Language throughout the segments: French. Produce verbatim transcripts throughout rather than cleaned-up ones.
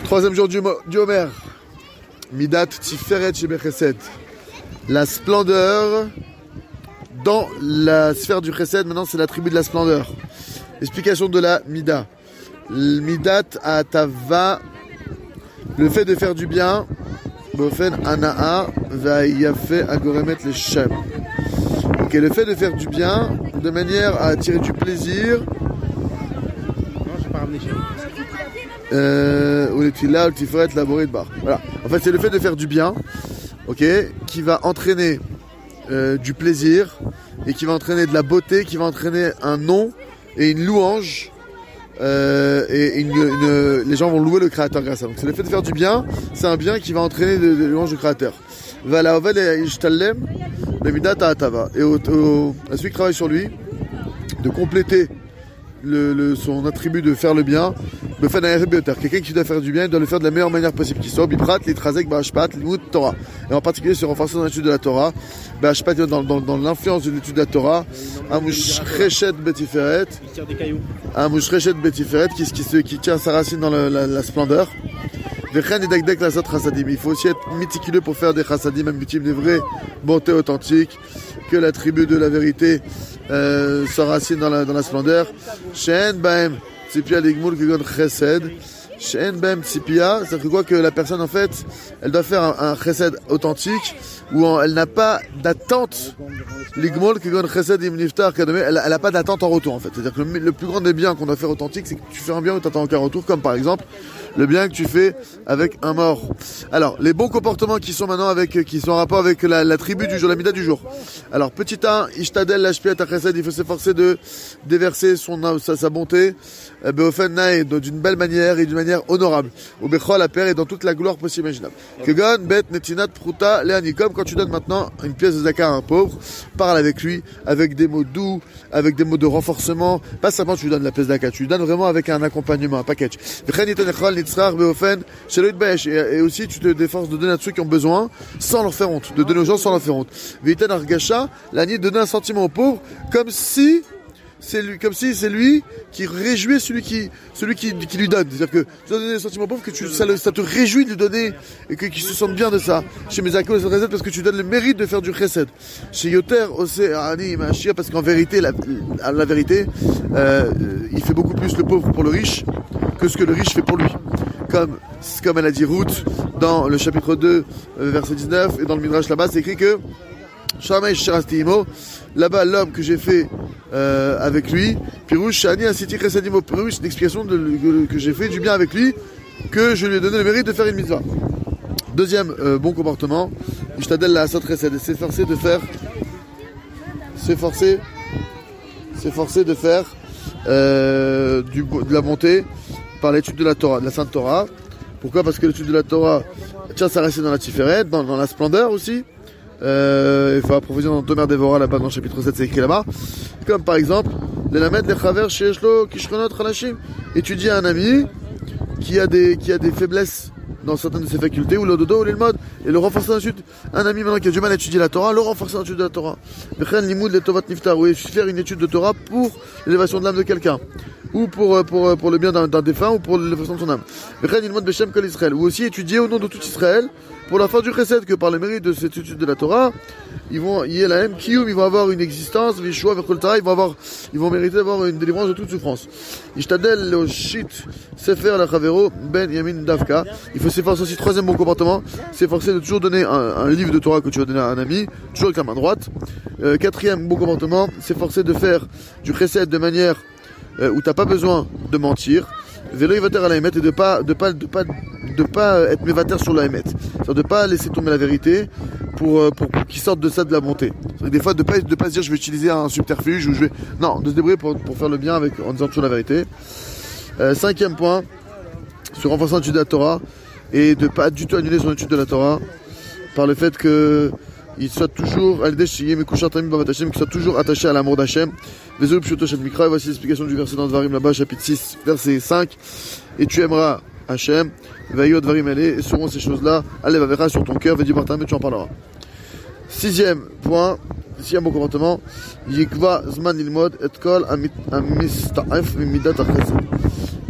Troisième jour du, du Homer. Midat Tiferet Shebechesed. La splendeur dans la sphère du Chesed. Maintenant, c'est l'attribut de la splendeur. Explication de la Mida. Midat Atava. Le fait de faire du bien. Bofen Anaa Vayafe Agoremet le Shem. Ok, le fait de faire du bien de manière à attirer du plaisir. Euh, voilà. En fait, c'est le fait de faire du bien, ok, qui va entraîner euh, du plaisir et qui va entraîner de la beauté, qui va entraîner un nom et une louange. Euh, et une, une, les gens vont louer le créateur grâce à ça. Donc, c'est le fait de faire du bien, c'est un bien qui va entraîner de, de louange du créateur. Voilà, et au, au, à celui qui travaille sur lui, de compléter le, le, son attribut de faire le bien. Quelqu'un qui doit faire du bien, il doit le faire de la meilleure manière possible qui soit. Biprat, l'itrazek, ba'ashpat, l'imout, Torah. Et en particulier, se renforcer dans l'étude de la Torah. Ba'ashpat, dans, dans, dans l'influence de l'étude de la Torah. Amush reshet betiferet. Amush reshet betiferet, qui, qui, qui, qui tient sa racine dans le, la, la splendeur. Vechen et dakdek la sot chassadim. Il faut aussi être méticuleux pour faire des chassadim, un ultime, des vraies bontés authentiques. Que l'attribut de la vérité, euh, s'enracine dans la, dans la splendeur. Shen baem. Tzipia ligmoul kigon chesed. She'en bem tzipia, ça fait quoi que la personne en fait, elle doit faire un, un chesed authentique où en, elle n'a pas d'attente. Ligmoul kigon chesed im niftar kadame, elle n'a pas d'attente en retour en fait. C'est-à-dire que le, le plus grand des biens qu'on doit faire authentique, c'est que tu fais un bien où tu n'attends aucun retour, comme par exemple le bien que tu fais avec un mort. Alors, les bons comportements qui sont maintenant avec, qui sont en rapport avec la, la tribu du jour, la mida du jour. Alors, petit un, ishtadel lashpiat chesed, il faut s'efforcer de déverser son, sa, sa bonté, beofen nae, d'une belle manière et d'une manière honorable. Au bechol la paix et dans toute la gloire possible imaginable. Kegon bet netinat pruta leani, comme quand tu donnes maintenant une pièce de zakat à un pauvre, parle avec lui, avec des mots doux, avec des mots de renforcement. Pas simplement tu lui donnes la pièce de zakat, tu lui donnes vraiment avec un accompagnement, un package. Et aussi tu te défenses de donner à ceux qui ont besoin sans leur faire honte, de donner aux gens sans leur faire honte. Viten argasha, l'année donner un sentiment aux pauvres comme si c'est lui, comme si c'est lui qui réjouit celui qui, celui qui, qui lui donne. C'est-à-dire que tu dois donner un sentiment pauvre que tu, ça, ça te réjouit de lui donner et que, qu'il se sente bien de ça. Chez Mezako, c'est chesed parce que tu donnes le mérite de faire du chesed. Chez Yoter, aussi, Ani, Machia, parce qu'en vérité, la, la vérité, euh, il fait beaucoup plus le pauvre pour le riche que ce que le riche fait pour lui. Comme, comme elle a dit Ruth dans le chapitre deux, verset dix-neuf, et dans le Midrash là-bas, c'est écrit que là-bas, l'homme que j'ai fait euh, avec lui, Pirouche, Shani, Asiti, Chesadimo, Pirouche, c'est une explication de, que, que j'ai fait du bien avec lui, que je lui ai donné le mérite de faire une mitzvah. Deuxième euh, bon comportement, Ishtadel la Asot Chesed, s'efforcer de faire, s'efforcer, s'efforcer de faire euh, du, de la bonté par l'étude de la Torah, de la Sainte Torah. Pourquoi? Parce que l'étude de la Torah tient sa racine dans la Tiferet, dans, dans la splendeur aussi. Euh, il faut approfondir dans Tomer Devora là-bas dans le chapitre sept, c'est écrit là-bas. Comme par exemple, étudier un ami qui a des, qui a des faiblesses dans certaines de ses facultés, ou le dodo, ou l'ilmod, et le renforcer ensuite. Un ami maintenant qui a du mal à étudier la Torah, le renforcer dans l'étude de la Torah. Oui, faire une étude de Torah pour l'élévation de l'âme de quelqu'un, ou pour, pour, pour le bien d'un, d'un défunt, ou pour l'élévation de son âme. Ou aussi étudier au nom de tout Israël, pour la fin du chesed, que par le mérite de cette étude de la Torah, ils vont y est la même kiyum, ils vont avoir une existence, vishua verkoltara, ils vont avoir, ils vont mériter d'avoir une délivrance de toute souffrance. Ishtadel le shit sefer la chavero ben yamin davka. Il faut s'efforcer aussi, troisième bon comportement, s'efforcer de toujours donner un, un livre de Torah que tu vas donner à un ami, toujours avec la main droite. Euh, quatrième bon comportement, s'efforcer de faire du chesed de manière euh, où t'as pas besoin de mentir. Vélo yvater à la émet, et de pas, de pas, de pas, de pas être mévater sur la émet. C'est-à-dire de pas laisser tomber la vérité pour, pour, pour qu'ils sortent de ça de la bonté. C'est-à-dire des fois de pas, de pas se dire je vais utiliser un subterfuge ou je vais, non, de se débrouiller pour, pour faire le bien avec, en disant toujours la vérité. Euh, cinquième point, se renforcer en étude de la Torah et de pas du tout annuler son étude de la Torah par le fait que il soit toujours, qu'il soit toujours attaché à l'amour d'Hachem. Voici l'explication du verset dans Dvarim là-bas, chapitre six, verset cinq. Et tu aimeras Hachem, et seront ces choses-là, allez, va verra sur ton cœur, tu en parleras. Sixième point, sixième bon comportement, Yikva Zman Ilmod et Kol Amista'ef Midat Achesed. Il faut se fixer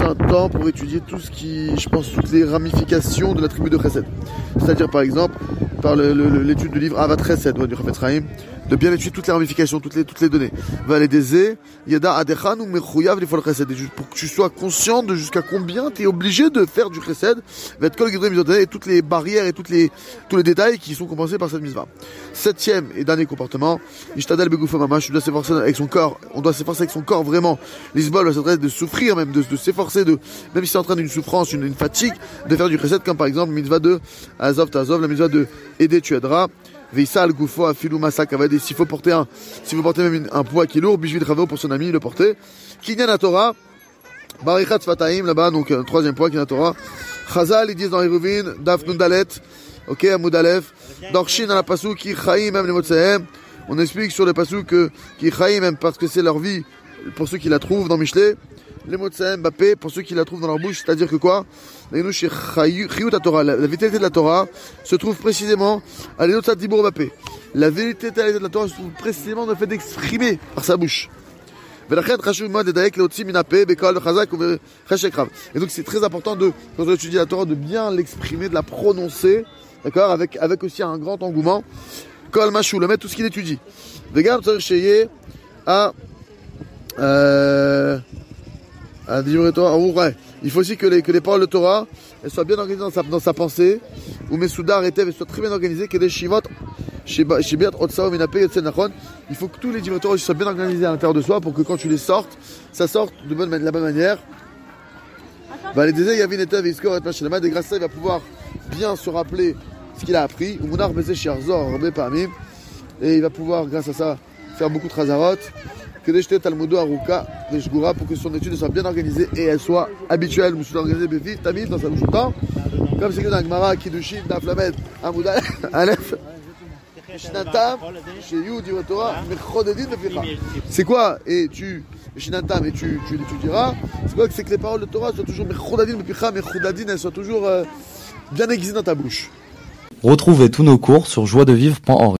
un temps pour étudier tout ce qui, je pense, toutes les ramifications de la tribu de Chesed. C'est-à-dire, par exemple, par le, le, l'étude du livre Avat Chesed, ouais, du Chafetz Chaim, de bien étudier toutes les ramifications, toutes les, toutes les données. Va aller des Yada Adechan ou Mechouyav l'Ifol Chesed. Et juste pour que tu sois conscient de jusqu'à combien tu es obligé de faire du Chesed, va être Kol Gidrei Mitzvot et toutes les barrières et toutes les, tous les détails qui sont compensés par cette mitzvah. Septième et dernier comportement, Ishtadal Begufo Mamash, tu dois s'efforcer avec son corps, on doit s'efforcer avec son corps vraiment. L'Isbol s'adresse de souffrir même, de, de s'efforcer de, même si c'est en train d'une souffrance, une, une fatigue, de faire du Chesed, comme par exemple, mitzvah de Azov Tazov, la mitzvah de aider tu aideras. Veissa al Gufo Afilou Masak Avadi, s'il faut porter un, s'il faut porter même une, un poids qui est lourd, Bishvil Travaux pour son ami, le porter. Kinyan à Torah, Barichat Fataim, là-bas, donc, un troisième point, Kinyan à Torah. Chazal, ils disent dans Héruvin, Daf Nundalet, ok, Amoud Aleph, Dorshin à la Pasou, qui Chaim, même les Motsehem. On explique sur le Pasou que, qui Chaim, même parce que c'est leur vie, pour ceux qui la trouvent dans Michelet. Les mots de Sahem Bappé, pour ceux qui la trouvent dans leur bouche, c'est-à-dire que quoi? La vérité de la Torah se trouve précisément à l'Enotsat Dibur Bappé. La vérité de la Torah se trouve précisément dans le fait d'exprimer par sa bouche. Et donc c'est très important de, quand on étudie la Torah, de bien l'exprimer, de la prononcer, d'accord, avec, avec aussi un grand engouement. Kol Mashou, le mettre tout ce qu'il étudie. Regarde, ça chercher à, euh, à dire Torah, ouais. Il faut aussi que les, que les paroles de Torah, elles soient bien organisées dans sa, dans sa pensée, ou mes soudars et elles soient très bien organisées, que des shivot, il faut que tous les livres de Torah soient bien organisés à l'intérieur de soi pour que quand tu les sortes, ça sorte de, bonne, de la bonne manière. Bah, les désirs, Yavin et Tev, Iskor et Machelama, et grâce à ça, il va pouvoir bien se rappeler ce qu'il a appris, et il va pouvoir, grâce à ça, faire beaucoup de Chazarot, que des jetés Talmudo Aruka, des Shgura, pour que son étude soit bien organisée et elle soit habituelle, ou soit organisée, Béfi, Tamid, dans sa bouche tout le temps, comme c'est que dans Gmara, Kiddushin, Daf Lamed, Amoud Aleph, Shinatam, chez You, dit Torah, Mechodedin, Meficha. C'est quoi? Et tu, Shinatam, et tu, tu l'étudieras. C'est quoi? C'est que les paroles de Torah soient toujours Mechodedin, Meficha, Mechodedin, elles soient toujours euh, bien aiguisées dans ta bouche. Retrouvez tous nos cours sur joie de vivre point org.